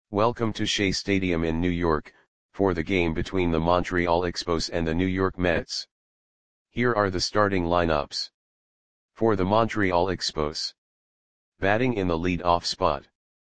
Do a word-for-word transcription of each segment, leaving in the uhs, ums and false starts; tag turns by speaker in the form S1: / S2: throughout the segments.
S1: Welcome to Shea Stadium in New York, for the game between the Montreal Expos and the New York Mets. Here are the starting lineups. For the Montreal Expos. Batting in the lead-off spot.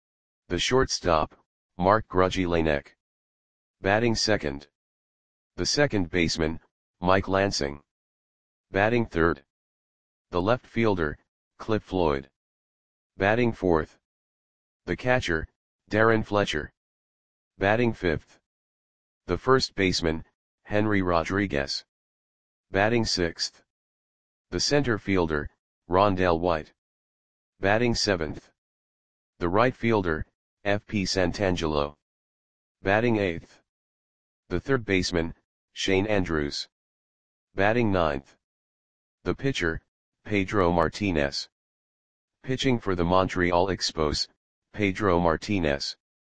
S1: The shortstop, Marc Grudzielanek. Batting second. The second baseman, Mike Lansing. Batting third. The left fielder, Cliff Floyd. Batting fourth. The catcher, Darren Fletcher. Batting fifth. The first baseman, Henry Rodriguez. Batting sixth. The center fielder, Rondell White. Batting seventh. The right fielder, F P Santangelo. Batting eighth. The third baseman, Shane Andrews. Batting ninth. The pitcher, Pedro Martinez. Pitching for the Montreal Expos, Pedro Martinez.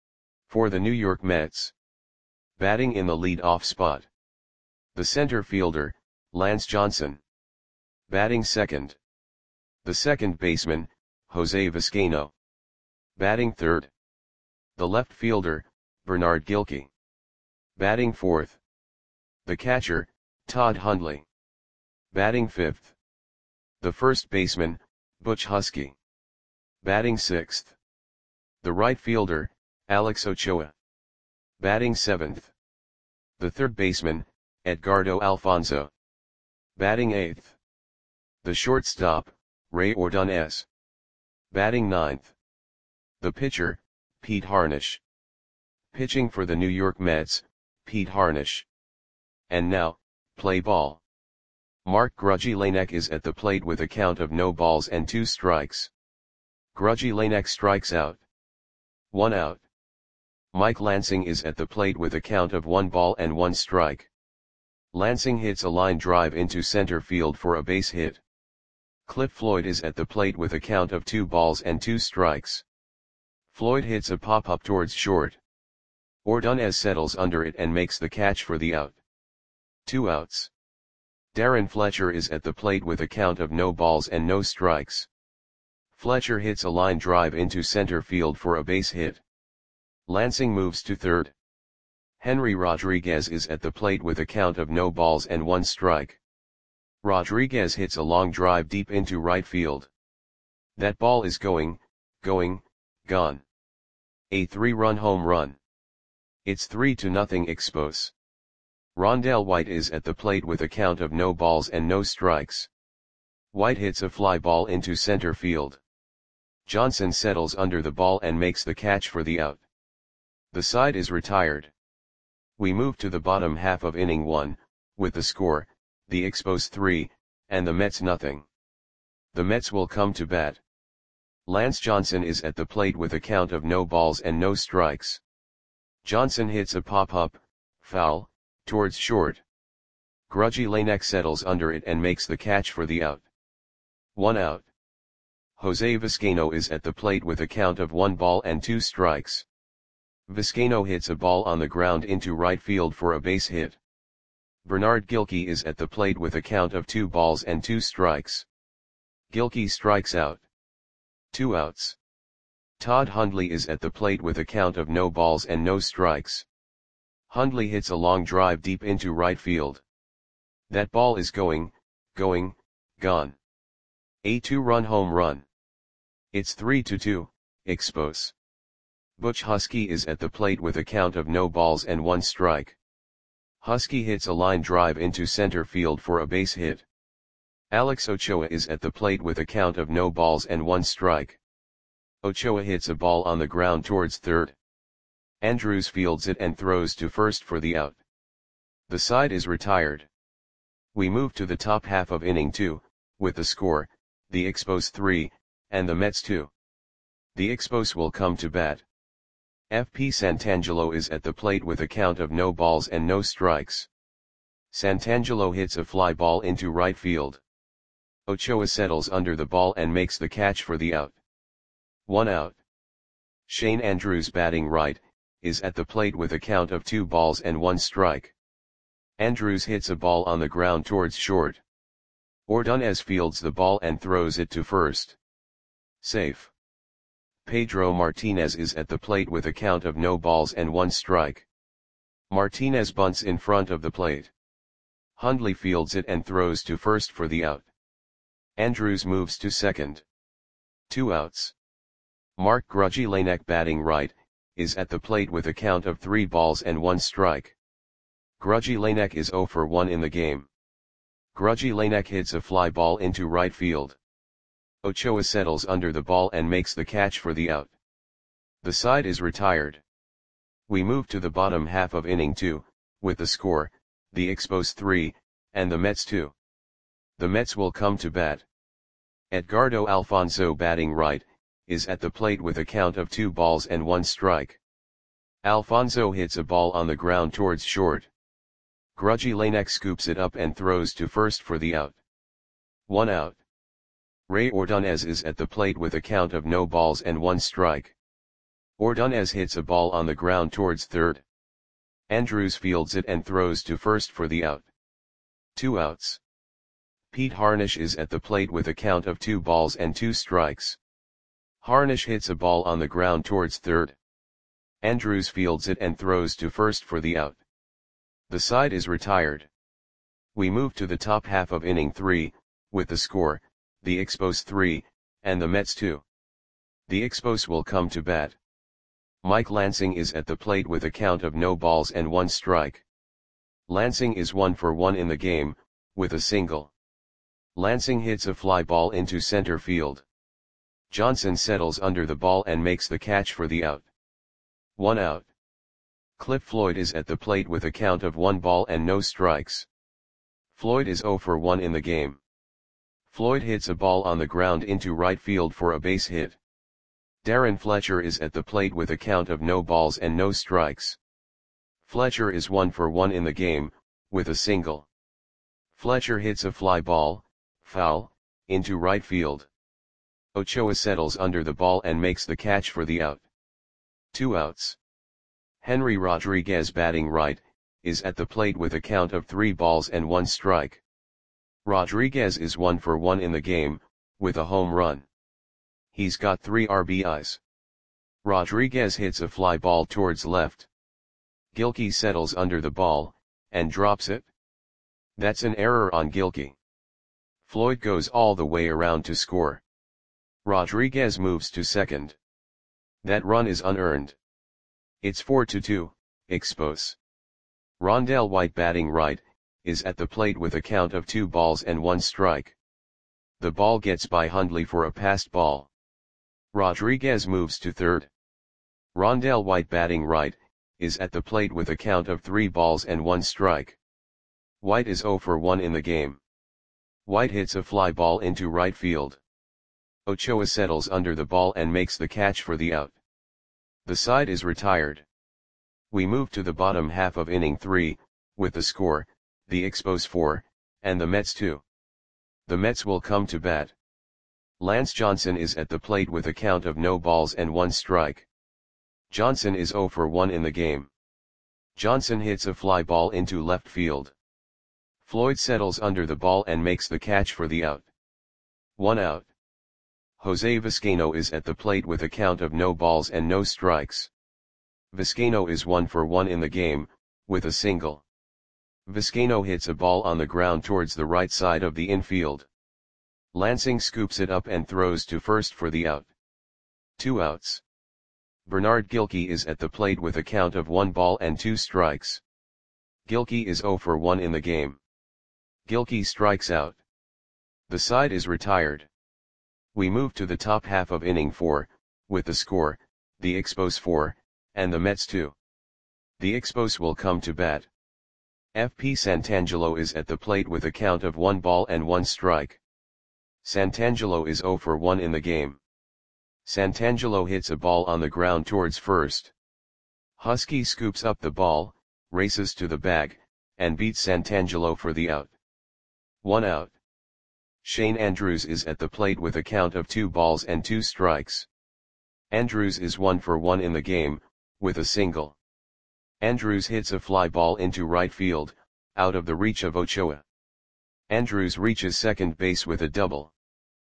S1: For the New York Mets. Batting in the lead-off spot. The center fielder, Lance Johnson. Batting second. The second baseman, Jose Vizcaino. Batting third. The left fielder, Bernard Gilkey. Batting fourth. The catcher, Todd Hundley. Batting fifth. The first baseman, Butch Husky. Batting sixth. The right fielder, Alex Ochoa. Batting seventh. The third baseman, Edgardo Alfonso. Batting eighth. The shortstop, Ray Ordonez. Batting ninth. The pitcher, Pete Harnisch. Pitching for the New York Mets, Pete Harnisch. And now, play ball. Marc Grudzielanek is at the plate with a count of no balls and two strikes. Grudzielanek strikes out. One out. Mike Lansing is at the plate with a count of one ball and one strike. Lansing hits a line drive into center field for a base hit. Cliff Floyd is at the plate with a count of two balls and two strikes. Floyd hits a pop-up towards short. Ordonez settles under it and makes the catch for the out. Two outs. Darren Fletcher is at the plate with a count of no balls and no strikes. Fletcher hits a line drive into center field for a base hit. Lansing moves to third. Henry Rodriguez is at the plate with a count of no balls and one strike. Rodriguez hits a long drive deep into right field. That ball is going, going, gone. A three-run home run. It's three to nothing Expos. Rondell White is at the plate with a count of no balls and no strikes. White hits a fly ball into center field. Johnson settles under the ball and makes the catch for the out. The side is retired. We move to the bottom half of inning one, with the score, the Expos three, and the Mets nothing. The Mets will come to bat. Lance Johnson is at the plate with a count of no balls and no strikes. Johnson hits a pop-up, foul, towards short. Grudzielanek settles under it and makes the catch for the out. One out. Jose Vizcaino is at the plate with a count of one ball and two strikes. Vizcaino hits a ball on the ground into right field for a base hit. Bernard Gilkey is at the plate with a count of two balls and two strikes. Gilkey strikes out. Two outs. Todd Hundley is at the plate with a count of no balls and no strikes. Hundley hits a long drive deep into right field. That ball is going, going, gone. A two-run home run. It's three to two, Expos. Butch Husky is at the plate with a count of no balls and one strike. Husky hits a line drive into center field for a base hit. Alex Ochoa is at the plate with a count of no balls and one strike. Ochoa hits a ball on the ground towards third. Andrews fields it and throws to first for the out. The side is retired. We move to the top half of inning two, with the score, the Expos three, and the Mets two. The Expos will come to bat. F P Santangelo is at the plate with a count of no balls and no strikes. Santangelo hits a fly ball into right field. Ochoa settles under the ball and makes the catch for the out. One out. Shane Andrews batting right, is at the plate with a count of two balls and one strike. Andrews hits a ball on the ground towards short. Ordonez fields the ball and throws it to first. Safe. Pedro Martinez is at the plate with a count of no balls and one strike. Martinez bunts in front of the plate. Hundley fields it and throws to first for the out. Andrews moves to second. Two outs. Mark Grudzielanek, batting right, is at the plate with a count of three balls and one strike. Grudzielanek is zero for one in the game. Grudzielanek hits a fly ball into right field. Ochoa settles under the ball and makes the catch for the out. The side is retired. We move to the bottom half of inning two, with the score, the Expos three, and the Mets two. The Mets will come to bat. Edgardo Alfonso, batting right, is at the plate with a count of two balls and one strike. Alfonso hits a ball on the ground towards short. Grudzielanek scoops it up and throws to first for the out. One out. Ray Ordonez is at the plate with a count of no balls and one strike. Ordonez hits a ball on the ground towards third. Andrews fields it and throws to first for the out. Two outs. Pete Harnisch is at the plate with a count of two balls and two strikes. Harnisch hits a ball on the ground towards third. Andrews fields it and throws to first for the out. The side is retired. We move to the top half of inning three, with the score, the Expos three, and the Mets two. The Expos will come to bat. Mike Lansing is at the plate with a count of no balls and one strike. Lansing is one for one in the game, with a single. Lansing hits a fly ball into center field. Johnson settles under the ball and makes the catch for the out. One out. Cliff Floyd is at the plate with a count of one ball and no strikes. Floyd is zero for one in the game. Floyd hits a ball on the ground into right field for a base hit. Darren Fletcher is at the plate with a count of no balls and no strikes. Fletcher is one for one in the game, with a single. Fletcher hits a fly ball, foul, into right field. Ochoa settles under the ball and makes the catch for the out. Two outs. Henry Rodriguez, batting right, is at the plate with a count of three balls and one strike. Rodriguez is one for one in the game, with a home run. He's got three R B Is. Rodriguez hits a fly ball towards left. Gilkey settles under the ball, and drops it. That's an error on Gilkey. Floyd goes all the way around to score. Rodriguez moves to second. That run is unearned. It's four to two, Expos. Rondell White, batting right, is at the plate with a count of two balls and one strike. The ball gets by Hundley for a passed ball. Rodriguez moves to third. Rondell White, batting right, is at the plate with a count of three balls and one strike. White is zero for one in the game. White hits a fly ball into right field. Ochoa settles under the ball and makes the catch for the out. The side is retired. We move to the bottom half of inning three, with the score, the Expos four, and the Mets two. The Mets will come to bat. Lance Johnson is at the plate with a count of no balls and one strike. Johnson is zero for one in the game. Johnson hits a fly ball into left field. Floyd settles under the ball and makes the catch for the out. One out. Jose Vizcaino is at the plate with a count of no balls and no strikes. Vizcaino is one for one in the game, with a single. Vizcaino hits a ball on the ground towards the right side of the infield. Lansing scoops it up and throws to first for the out. Two outs. Bernard Gilkey is at the plate with a count of one ball and two strikes. Gilkey is zero for one in the game. Gilkey strikes out. The side is retired. We move to the top half of inning four, with the score, the Expos four, and the Mets two. The Expos will come to bat. F P Santangelo is at the plate with a count of one ball and one strike. Santangelo is zero for one in the game. Santangelo hits a ball on the ground towards first. Husky scoops up the ball, races to the bag, and beats Santangelo for the out. One out. Shane Andrews is at the plate with a count of two balls and two strikes. Andrews is one for one in the game, with a single. Andrews hits a fly ball into right field, out of the reach of Ochoa. Andrews reaches second base with a double.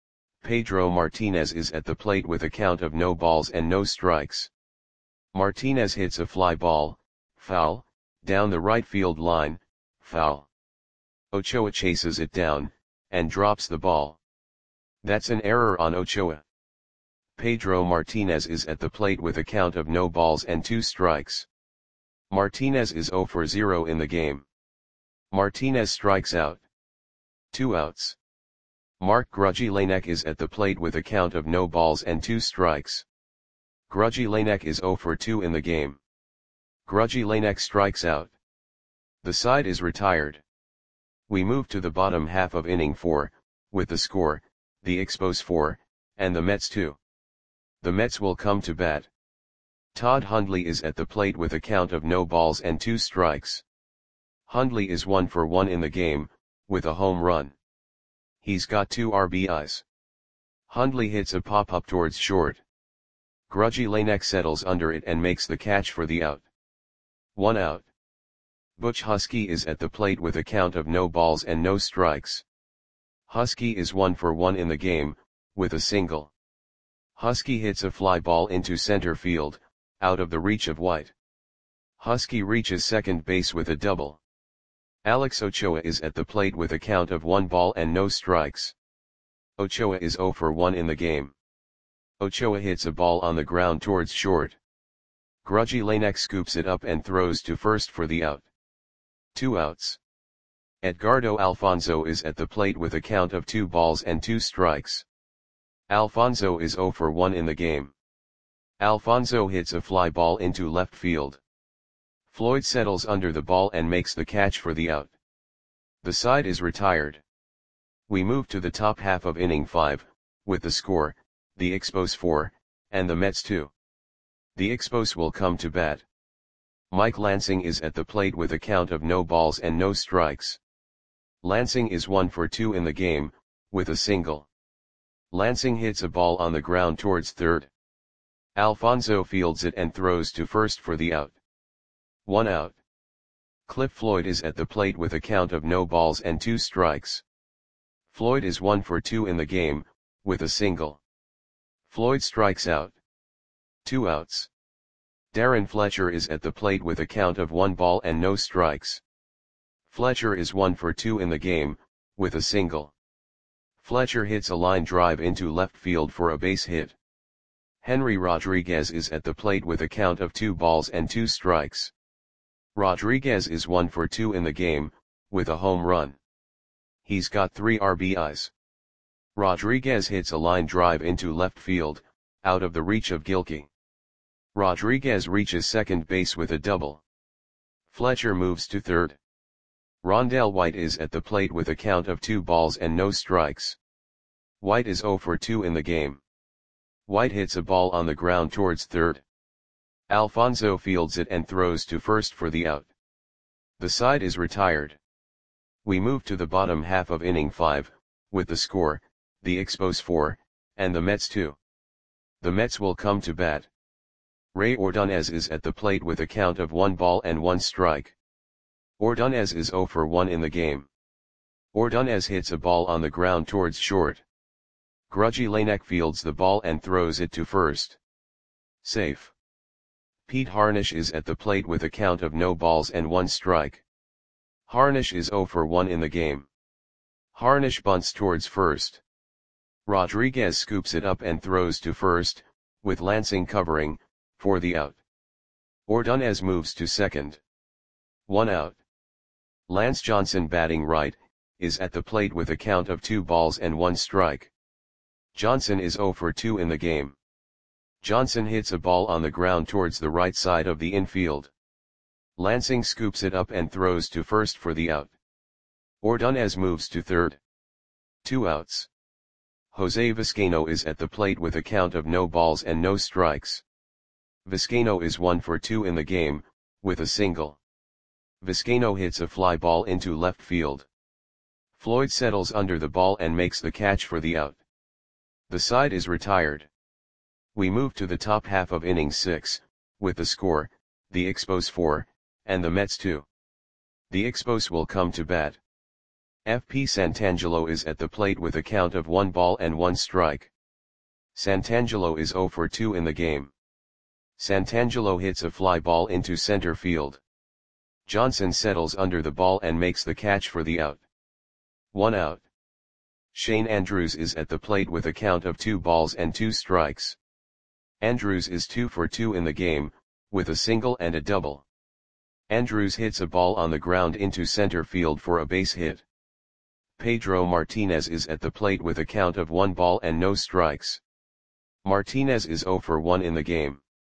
S1: Pedro Martinez is at the plate with a count of no balls and no strikes. Martinez hits a fly ball, foul, down the right field line, foul. Ochoa chases it down, and drops the ball. That's an error on Ochoa. Pedro Martinez is at the plate with a count of no balls and two strikes. Martinez is zero for zero in the game. Martinez strikes out. Two outs. Mark Grujillanek is at the plate with a count of no balls and two strikes. Grujillanek is zero for two in the game. Grujillanek strikes out. The side is retired. We move to the bottom half of inning four, with the score, the Expos four, and the Mets two. The Mets will come to bat. Todd Hundley is at the plate with a count of no balls and two strikes. Hundley is one for one in the game, with a home run. He's got two R B Is. Hundley hits a pop-up towards short. Grujillanek settles under it and makes the catch for the out. One out. Butch Husky is at the plate with a count of no balls and no strikes. Husky is one for one in the game, with a single. Husky hits a fly ball into center field, out of the reach of White. Husky reaches second base with a double. Alex Ochoa is at the plate with a count of one ball and no strikes. Ochoa is zero for one in the game. Ochoa hits a ball on the ground towards short. Grujillanek scoops it up and throws to first for the out. Two outs. Edgardo Alfonzo is at the plate with a count of two balls and two strikes. Alfonzo is zero for one in the game. Alfonzo hits a fly ball into left field. Floyd settles under the ball and makes the catch for the out. The side is retired. We move to the top half of inning five, with the score, the Expos four, and the Mets two. The Expos will come to bat. Mike Lansing is at the plate with a count of no balls and no strikes. Lansing is one for two in the game, with a single. Lansing hits a ball on the ground towards third. Alfonzo fields it and throws to first for the out. One out. Cliff Floyd is at the plate with a count of no balls and two strikes. Floyd is one for two in the game, with a single. Floyd strikes out. Two outs. Darren Fletcher is at the plate with a count of one ball and no strikes. Fletcher is one for two in the game, with a single. Fletcher hits a line drive into left field for a base hit. Henry Rodriguez is at the plate with a count of two balls and two strikes. Rodriguez is one for two in the game, with a home run. He's got three R B Is. Rodriguez hits a line drive into left field, out of the reach of Gilkey. Rodriguez reaches second base with a double. Fletcher moves to third. Rondell White is at the plate with a count of two balls and no strikes. White is zero for two in the game. White hits a ball on the ground towards third. Alfonzo fields it and throws to first for the out. The side is retired. We move to the bottom half of inning five, with the score, the Expos four, and the Mets two. The Mets will come to bat. Ray Ordonez is at the plate with a count of one ball and one strike. Ordonez is zero for one in the game. Ordonez hits a ball on the ground towards short. Grujillanek fields the ball and throws it to first. Safe. Pete Harnisch is at the plate with a count of no balls and one strike. Harnisch is zero for one in the game. Harnisch bunts towards first. Rodriguez scoops it up and throws to first, with Lansing covering, for the out. Ordonez moves to second. One out. Lance Johnson, batting right, is at the plate with a count of two balls and one strike. Johnson is zero for two in the game. Johnson hits a ball on the ground towards the right side of the infield. Lansing scoops it up and throws to first for the out. Ordonez moves to third. Two outs. Jose Vizcaino is at the plate with a count of no balls and no strikes. Vizcaino is one for two in the game, with a single. Vizcaino hits a fly ball into left field. Floyd settles under the ball and makes the catch for the out. The side is retired. We move to the top half of inning six, with the score, the Expos four, and the Mets two. The Expos will come to bat. F P Santangelo is at the plate with a count of one ball and one strike. Santangelo is zero for two in the game. Santangelo hits a fly ball into center field. Johnson settles under the ball and makes the catch for the out. One out. Shane Andrews is at the plate with a count of two balls and two strikes. Andrews is two for two in the game, with a single and a double. Andrews hits a ball on the ground into center field for a base hit. Pedro Martinez is at the plate with a count of one ball and no strikes. Martinez is zero for one in the game.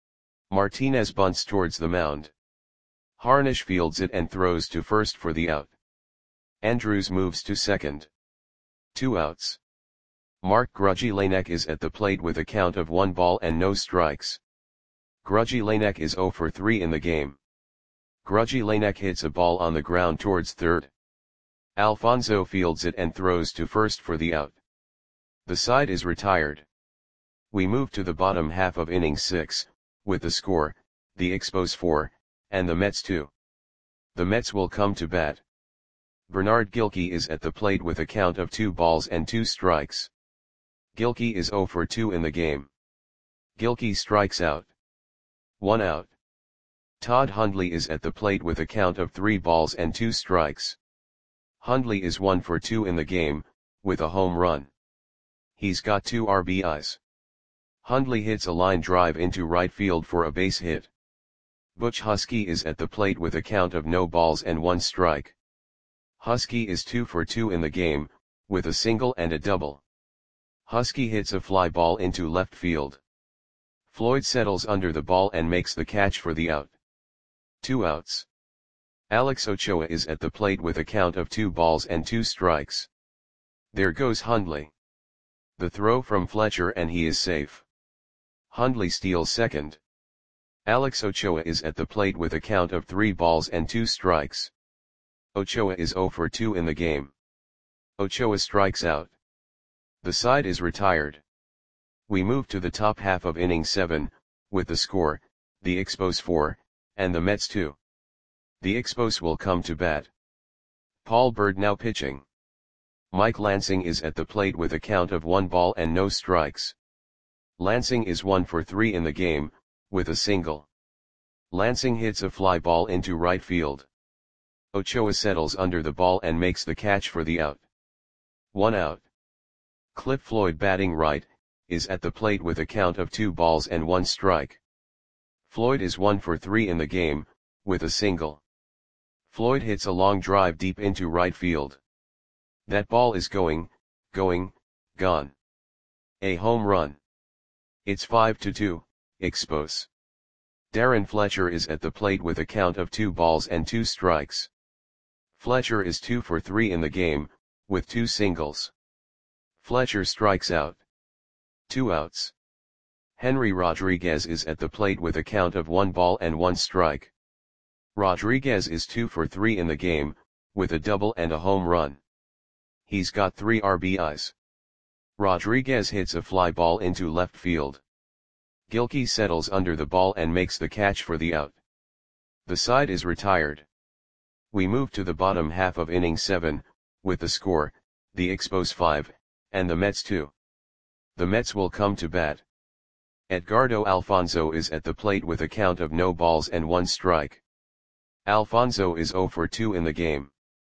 S1: Martinez bunts towards the mound. Harnish fields it and throws to first for the out. Andrews moves to second. Two outs. Mark Grudzielanek is at the plate with a count of one ball and no strikes. Grudzielanek is zero for three in the game. Grudzielanek hits a ball on the ground towards third. Alfonso fields it and throws to first for the out. The side is retired. We move to the bottom half of inning six, with the score, the Expos four, and the Mets two. The Mets will come to bat. Bernard Gilkey is at the plate with a count of two balls and two strikes. Gilkey is zero for two in the game. Gilkey strikes out. One out. Todd Hundley is at the plate with a count of three balls and two strikes. Hundley is one for two in the game, with a home run. He's got two R B Is. Hundley hits a line drive into right field for a base hit. Butch Husky is at the plate with a count of no balls and one strike. Husky is two for two in the game, with a single and a double. Husky hits a fly ball into left field. Floyd settles under the ball and makes the catch for the out. Two outs. Alex Ochoa is at the plate with a count of two balls and two strikes. There goes Hundley. The throw from Fletcher and he is safe. Hundley steals second. Alex Ochoa is at the plate with a count of three balls and two strikes. Ochoa is zero for two in the game. Ochoa strikes out. The side is retired. We move to the top half of inning seven, with the score, the Expos four, and the Mets two. The Expos will come to bat. Paul Bird now pitching. Mike Lansing is at the plate with a count of one ball and no strikes. Lansing is one for three in the game, with a single. Lansing hits a fly ball into right field. Ochoa settles under the ball and makes the catch for the out. One out. Cliff Floyd batting right, is at the plate with a count of two balls and one strike. Floyd is one for three in the game, with a single. Floyd hits a long drive deep into right field. That ball is going, going, gone. A home run. It's five to two, Expos. Darren Fletcher is at the plate with a count of two balls and two strikes. Fletcher is two for three in the game, with two singles. Fletcher strikes out. Two outs. Henry Rodriguez is at the plate with a count of one ball and one strike. Rodriguez is two for three in the game, with a double and a home run. He's got three R B Is. Rodriguez hits a fly ball into left field. Gilkey settles under the ball and makes the catch for the out. The side is retired. We move to the bottom half of inning seven, with the score, the Expos five, and the Mets two. The Mets will come to bat. Edgardo Alfonso is at the plate with a count of no balls and one strike. Alfonso is zero for two in the game.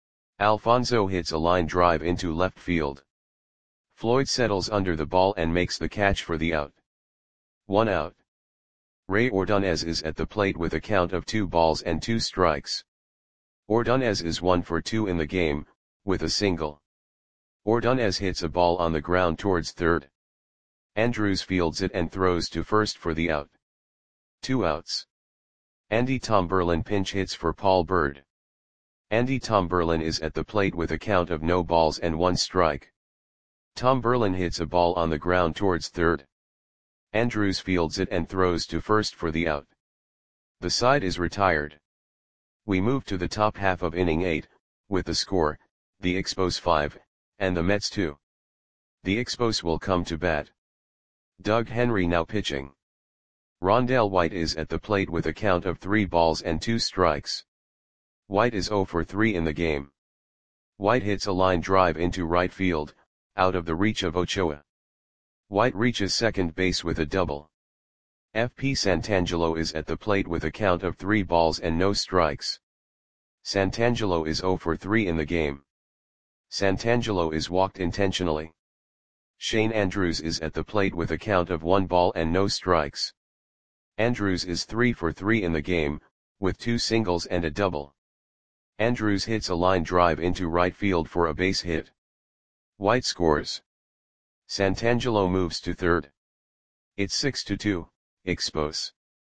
S1: Alfonso hits a line drive into left field. Floyd settles under the ball and makes the catch for the out. One out. Ray Ordonez is at the plate with a count of two balls and two strikes. Ordonez is one for two in the game, with a single. Ordonez hits a ball on the ground towards third. Andrews fields it and throws to first for the out. Two outs. Andy Tomberlin pinch hits for Paul Bird. Andy Tomberlin is at the plate with a count of no balls and one strike. Tomberlin hits a ball on the ground towards third. Andrews fields it and throws to first for the out. The side is retired. We move to the top half of inning eight, with the score, the Expos five, and the Mets two. The Expos will come to bat. Doug Henry now pitching. Rondell White is at the plate with a count of three balls and two strikes. White is zero for three in the game. White hits a line drive into right field, out of the reach of Ochoa. White reaches second base with a double. F P Santangelo is at the plate with a count of three balls and no strikes. Santangelo is zero for three in the game. Santangelo is walked intentionally. Shane Andrews is at the plate with a count of one ball and no strikes. Andrews is three for three in the game, with two singles and a double. Andrews hits a line drive into right field for a base hit. White scores. Santangelo moves to third. It's six to two, Expos.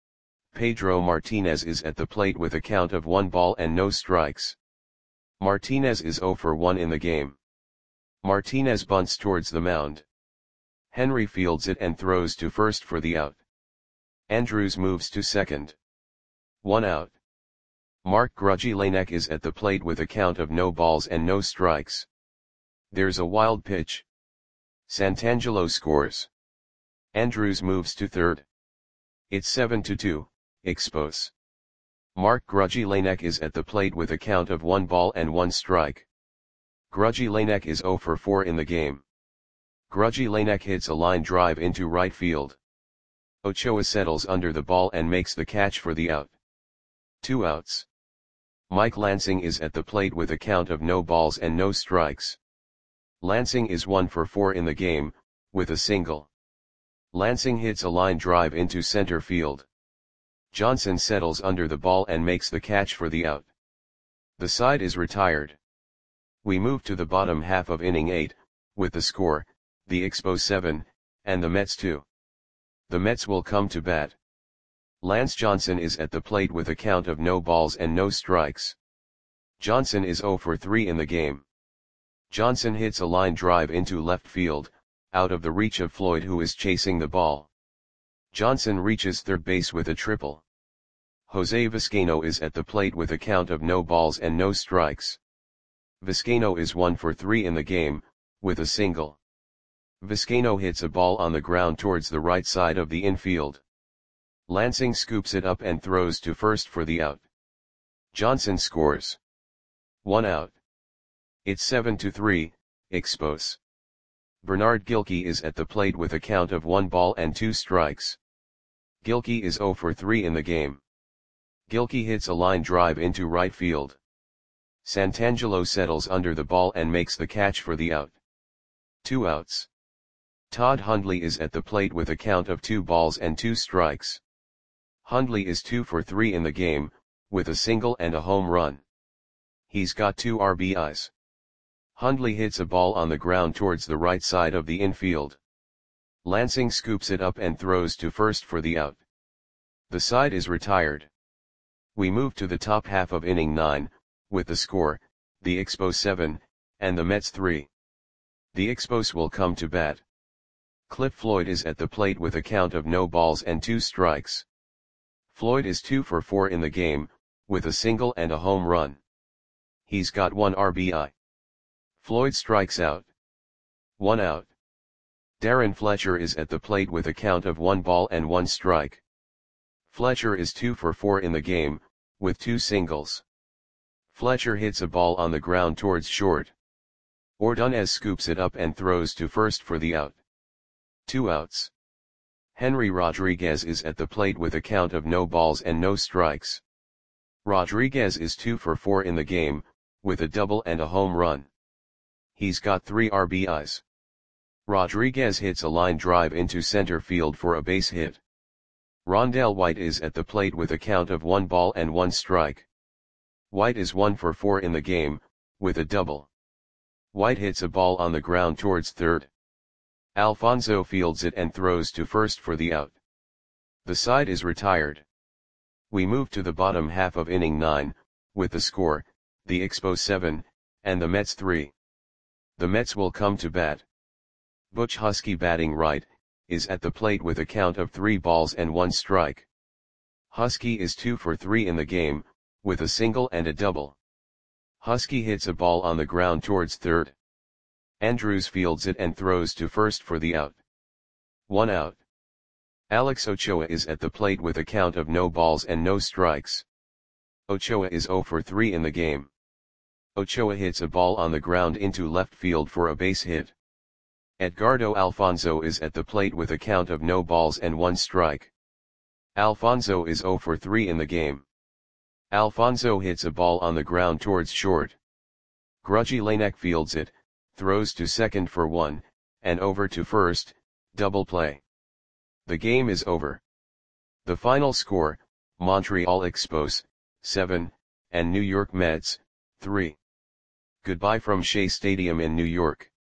S1: Pedro Martinez is at the plate with a count of one ball and no strikes. Martinez is zero for one in the game. Martinez bunts towards the mound. Henry fields it and throws to first for the out. Andrews moves to second. One out. Mark Grudzielanek is at the plate with a count of no balls and no strikes. There's a wild pitch. Santangelo scores. Andrews moves to third. It's seven to two, Expos. Mark Grudzielanek is at the plate with a count of one ball and one strike. Grudzielanek is zero for four in the game. Grudzielanek hits a line drive into right field. Ochoa settles under the ball and makes the catch for the out. Two outs. Mike Lansing is at the plate with a count of no balls and no strikes. Lansing is one for four in the game, with a single. Lansing hits a line drive into center field. Johnson settles under the ball and makes the catch for the out. The side is retired. We move to the bottom half of inning eight, with the score, the Expos seven, and the Mets two. The Mets will come to bat. Lance Johnson is at the plate with a count of no balls and no strikes. Johnson is zero for three in the game. Johnson hits a line drive into left field, out of the reach of Floyd, who is chasing the ball. Johnson reaches third base with a triple. Jose Vizcaino is at the plate with a count of no balls and no strikes. Vizcaino is one for three in the game, with a single. Vizcaino hits a ball on the ground towards the right side of the infield. Lansing scoops it up and throws to first for the out. Johnson scores. One out. It's seven to three, Expos. Bernard Gilkey is at the plate with a count of one ball and two strikes. Gilkey is zero for three in the game. Gilkey hits a line drive into right field. Santangelo settles under the ball and makes the catch for the out. Two outs. Todd Hundley is at the plate with a count of two balls and two strikes. Hundley is two for three in the game, with a single and a home run. He's got two R B Is. Hundley hits a ball on the ground towards the right side of the infield. Lansing scoops it up and throws to first for the out. The side is retired. We move to the top half of inning nine, with the score, the Expos seven, and the Mets three. The Expos will come to bat. Cliff Floyd is at the plate with a count of no balls and two strikes. Floyd is two for four in the game, with a single and a home run. He's got one R B I. Floyd strikes out. One out. Darren Fletcher is at the plate with a count of one ball and one strike. Fletcher is two for four in the game, with two singles. Fletcher hits a ball on the ground towards short. Ordonez scoops it up and throws to first for the out. Two outs. Henry Rodriguez is at the plate with a count of no balls and no strikes. Rodriguez is two for four in the game, with a double and a home run. He's got three R B Is. Rodriguez hits a line drive into center field for a base hit. Rondell White is at the plate with a count of one ball and one strike. White is one for four in the game, with a double. White hits a ball on the ground towards third. Alfonso fields it and throws to first for the out. The side is retired. We move to the bottom half of inning nine, with the score, the Expos seven, and the Mets three. The Mets will come to bat. Butch Husky, batting right, is at the plate with a count of three balls and one strike. Husky is two for three in the game, with a single and a double. Husky hits a ball on the ground towards third. Andrews fields it and throws to first for the out. One out. Alex Ochoa is at the plate with a count of no balls and no strikes. Ochoa is zero for three in the game. Ochoa hits a ball on the ground into left field for a base hit. Edgardo Alfonzo is at the plate with a count of no balls and one strike. Alfonzo is zero for three in the game. Alfonzo hits a ball on the ground towards short. Grudgy Lanek fields it, throws to second for one, and over to first, double play. The game is over. The final score, Montreal Expos, seven, and New York Mets, three. Goodbye from Shea Stadium in New York.